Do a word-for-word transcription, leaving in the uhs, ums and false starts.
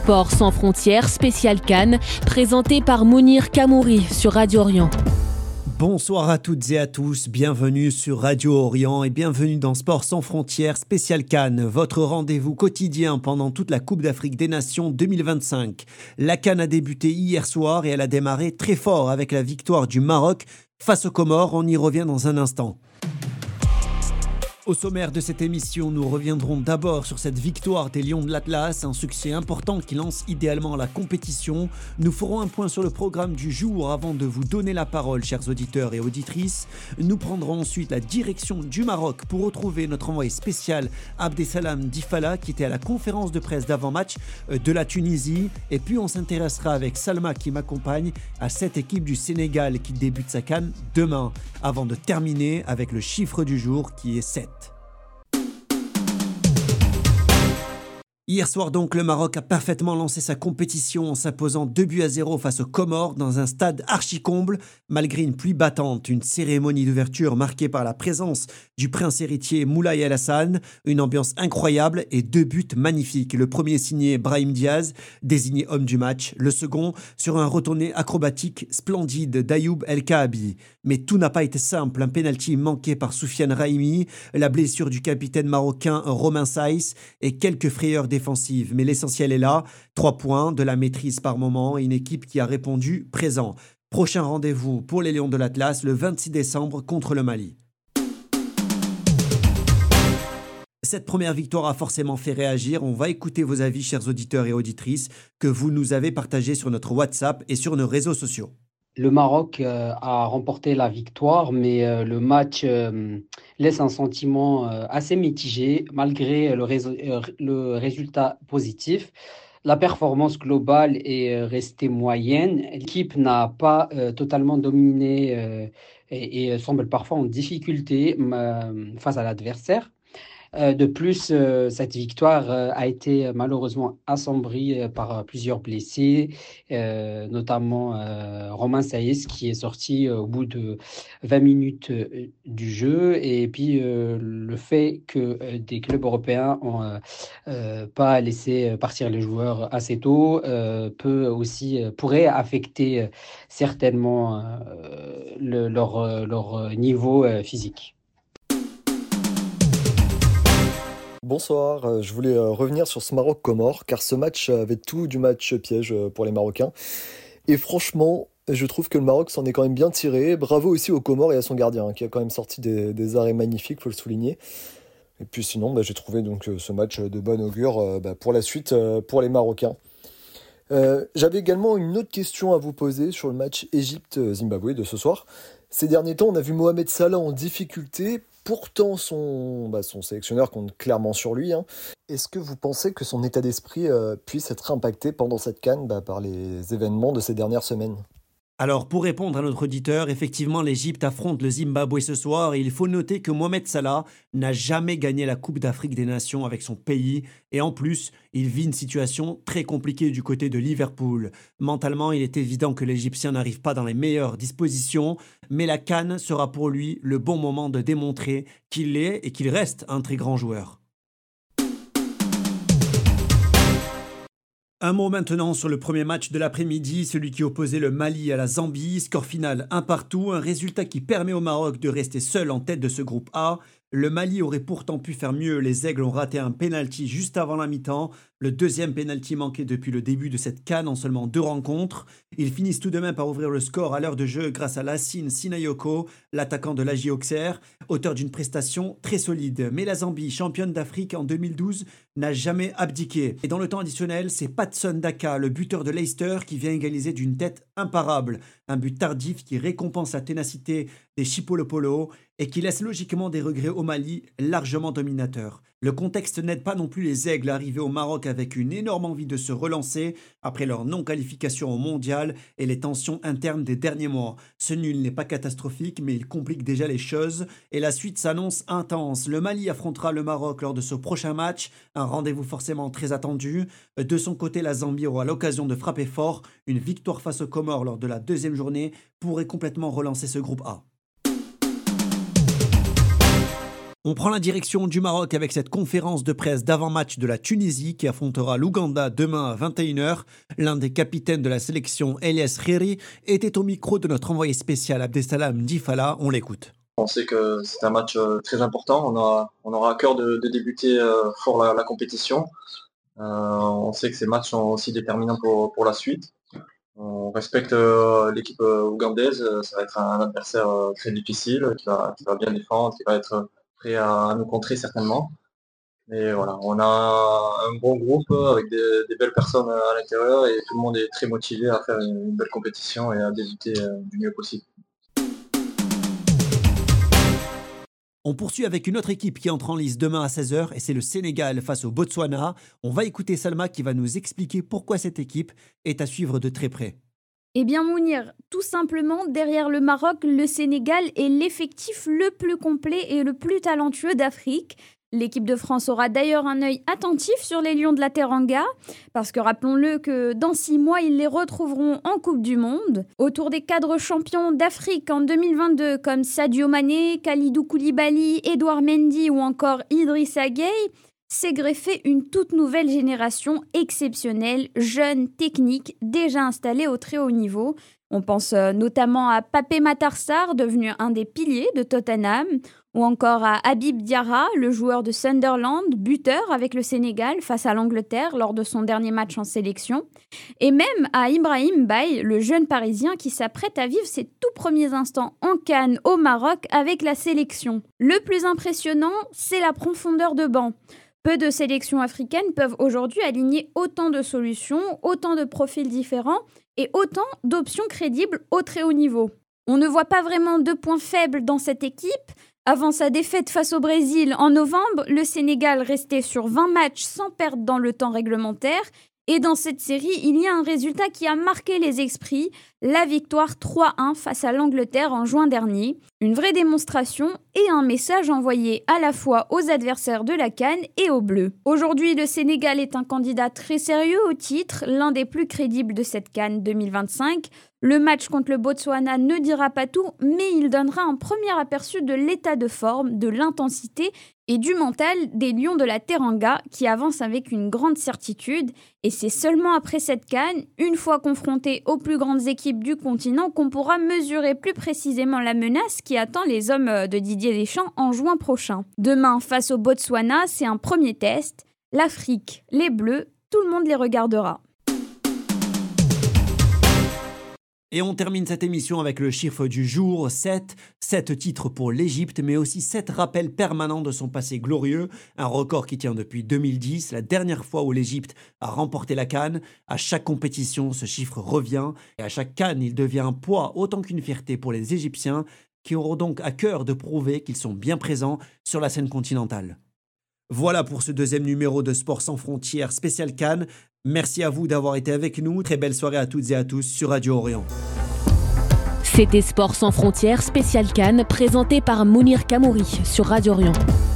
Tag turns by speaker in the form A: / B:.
A: Sport sans frontières, spécial Cannes, présenté par Mounir Kamouri sur Radio Orient.
B: Bonsoir à toutes et à tous, bienvenue sur Radio Orient et bienvenue dans Sport sans frontières spécial Cannes, votre rendez-vous quotidien pendant toute la Coupe d'Afrique des Nations deux mille vingt-cinq. La Cannes a débuté hier soir et elle a démarré très fort avec la victoire du Maroc face aux Comores, on y revient dans un instant. Au sommaire de cette émission, nous reviendrons d'abord sur cette victoire des Lions de l'Atlas, un succès important qui lance idéalement la compétition. Nous ferons un point sur le programme du jour avant de vous donner la parole, chers auditeurs et auditrices. Nous prendrons ensuite la direction du Maroc pour retrouver notre envoyé spécial Abdesalam Difala qui était à la conférence de presse d'avant-match de la Tunisie. Et puis on s'intéressera avec Salma qui m'accompagne à cette équipe du Sénégal qui débute sa CAN demain, avant de terminer avec le chiffre du jour qui est sept. Hier soir donc, le Maroc a parfaitement lancé sa compétition en s'imposant deux buts à zéro face aux Comores dans un stade archi-comble, malgré une pluie battante. Une cérémonie d'ouverture marquée par la présence du prince héritier Moulay El Hassan, une ambiance incroyable et deux buts magnifiques. Le premier signé Brahim Diaz, désigné homme du match. Le second sur un retourné acrobatique splendide d'Ayoub El Kaabi. Mais tout n'a pas été simple. Un pénalty manqué par Soufiane Raimi, la blessure du capitaine marocain Romain Saïs et quelques frayeurs défensives. Mais l'essentiel est là, trois points, de la maîtrise par moment et une équipe qui a répondu présent. Prochain rendez-vous pour les Lions de l'Atlas le vingt-six décembre contre le Mali. Cette première victoire a forcément fait réagir. On va écouter vos avis, chers auditeurs et auditrices, que vous nous avez partagés sur notre WhatsApp et sur nos réseaux sociaux.
C: Le Maroc euh, a remporté la victoire, mais euh, le match euh, laisse un sentiment euh, assez mitigé malgré le, réso- euh, le résultat positif. La performance globale est euh, restée moyenne. L'équipe n'a pas euh, totalement dominé euh, et, et semble parfois en difficulté euh, face à l'adversaire. Euh, de plus, euh, cette victoire euh, a été malheureusement assombrie euh, par euh, plusieurs blessés, euh, notamment euh, Romain Saïs qui est sorti euh, au bout de vingt minutes euh, du jeu. Et puis euh, le fait que euh, des clubs européens n'ont euh, euh, pas laissé partir les joueurs assez tôt euh, peut aussi, euh, pourrait affecter euh, certainement euh, le- leur, euh, leur niveau euh, physique.
D: Bonsoir, euh, je voulais euh, revenir sur ce Maroc-Comores car ce match avait tout du match piège euh, pour les Marocains. Et franchement, je trouve que le Maroc s'en est quand même bien tiré. Bravo aussi aux Comores et à son gardien hein, qui a quand même sorti des, des arrêts magnifiques, faut le souligner. Et puis sinon, bah, j'ai trouvé donc euh, ce match de bon augure euh, bah, pour la suite euh, pour les Marocains. Euh, j'avais également une autre question à vous poser sur le match Égypte-Zimbabwe de ce soir. Ces derniers temps, on a vu Mohamed Salah en difficulté. Pourtant, son, bah, son sélectionneur compte clairement sur lui. Hein. Est-ce que vous pensez que son état d'esprit euh, puisse être impacté pendant cette CAN bah, par les événements de ces dernières semaines ?
B: Alors, pour répondre à notre auditeur, effectivement, l'Égypte affronte le Zimbabwe ce soir et il faut noter que Mohamed Salah n'a jamais gagné la Coupe d'Afrique des Nations avec son pays et en plus, il vit une situation très compliquée du côté de Liverpool. Mentalement, il est évident que l'Égyptien n'arrive pas dans les meilleures dispositions, mais la CAN sera pour lui le bon moment de démontrer qu'il est et qu'il reste un très grand joueur. Un mot maintenant sur le premier match de l'après-midi, celui qui opposait le Mali à la Zambie. Score final un partout, un résultat qui permet au Maroc de rester seul en tête de ce groupe A. Le Mali aurait pourtant pu faire mieux, les Aigles ont raté un pénalty juste avant la mi-temps, le deuxième pénalty manqué depuis le début de cette CAN en seulement deux rencontres. Ils finissent tout de même par ouvrir le score à l'heure de jeu grâce à Lassine Sinayoko, l'attaquant de l'A J Auxerre, auteur d'une prestation très solide. Mais la Zambie, championne d'Afrique en deux mille douze, n'a jamais abdiqué. Et dans le temps additionnel, c'est Patson Daka, le buteur de Leicester, qui vient égaliser d'une tête imparable. Un but tardif qui récompense la ténacité des Chipolopolo et qui laisse logiquement des regrets au Mali, largement dominateur. Le contexte n'aide pas non plus les Aigles arrivés au Maroc avec une énorme envie de se relancer après leur non-qualification au mondial et les tensions internes des derniers mois. Ce nul n'est pas catastrophique, mais il complique déjà les choses et la suite s'annonce intense. Le Mali affrontera le Maroc lors de ce prochain match, un rendez-vous forcément très attendu. De son côté, la Zambie aura l'occasion de frapper fort. Une victoire face aux Comores lors de la deuxième journée pourrait complètement relancer ce groupe A. On prend la direction du Maroc avec cette conférence de presse d'avant-match de la Tunisie qui affrontera l'Ouganda demain à vingt et une heures. L'un des capitaines de la sélection, Elias Khiri, était au micro de notre envoyé spécial Abdesalam Difala. On l'écoute.
E: On sait que c'est un match très important. On aura, on aura à cœur de, de débuter fort la, la compétition. Euh, on sait que ces matchs sont aussi déterminants pour, pour la suite. On respecte euh, l'équipe euh, ougandaise. Ça va être un adversaire euh, très difficile, qui va, qui va bien défendre, qui va être prêt à, à nous contrer certainement. Et voilà, on a un bon groupe avec des, des belles personnes à l'intérieur et tout le monde est très motivé à faire une, une belle compétition et à débuter euh, du mieux possible.
B: On poursuit avec une autre équipe qui entre en lice demain à seize heures et c'est le Sénégal face au Botswana. On va écouter Salma qui va nous expliquer pourquoi cette équipe est à suivre de très près.
F: Eh bien Mounir, tout simplement, derrière le Maroc, le Sénégal est l'effectif le plus complet et le plus talentueux d'Afrique. L'équipe de France aura d'ailleurs un œil attentif sur les Lions de la Teranga, parce que rappelons-le que dans six mois, ils les retrouveront en Coupe du Monde. Autour des cadres champions d'Afrique en deux mille vingt-deux, comme Sadio Mané, Kalidou Koulibaly, Edouard Mendy ou encore Idrissa Gueye, s'est greffée une toute nouvelle génération exceptionnelle, jeune, technique, déjà installée au très haut niveau. On pense notamment à Pape Matar Sarr, devenu un des piliers de Tottenham, ou encore à Habib Diarra, le joueur de Sunderland, buteur avec le Sénégal face à l'Angleterre lors de son dernier match en sélection, et même à Ibrahim Baye, le jeune Parisien qui s'apprête à vivre ses tout premiers instants en CAN au Maroc avec la sélection. Le plus impressionnant, c'est la profondeur de banc. Peu de sélections africaines peuvent aujourd'hui aligner autant de solutions, autant de profils différents et autant d'options crédibles au très haut niveau. On ne voit pas vraiment de points faibles dans cette équipe. Avant sa défaite face au Brésil en novembre, le Sénégal restait sur vingt matchs sans perdre dans le temps réglementaire. Et dans cette série, il y a un résultat qui a marqué les esprits, la victoire trois un face à l'Angleterre en juin dernier. Une vraie démonstration et un message envoyé à la fois aux adversaires de la CAN et aux Bleus. Aujourd'hui, le Sénégal est un candidat très sérieux au titre, l'un des plus crédibles de cette CAN deux mille vingt-cinq. Le match contre le Botswana ne dira pas tout, mais il donnera un premier aperçu de l'état de forme, de l'intensité et du mental des Lions de la Teranga qui avancent avec une grande certitude. Et c'est seulement après cette CAN, une fois confrontés aux plus grandes équipes du continent, qu'on pourra mesurer plus précisément la menace qui attend les hommes de Didier Deschamps en juin prochain. Demain, face au Botswana, c'est un premier test. L'Afrique, les Bleus, tout le monde les regardera.
B: Et on termine cette émission avec le chiffre du jour, sept. sept titres pour l'Égypte, mais aussi sept rappels permanents de son passé glorieux. Un record qui tient depuis deux mille dix, la dernière fois où l'Égypte a remporté la CAN. À chaque compétition, ce chiffre revient. Et à chaque CAN, il devient un poids autant qu'une fierté pour les Égyptiens, qui auront donc à cœur de prouver qu'ils sont bien présents sur la scène continentale. Voilà pour ce deuxième numéro de Sport sans frontières spécial CAN. Merci à vous d'avoir été avec nous. Très belle soirée à toutes et à tous sur Radio Orient.
A: C'était Sport sans frontières spécial CAN présenté par Mounir Kamouri sur Radio Orient.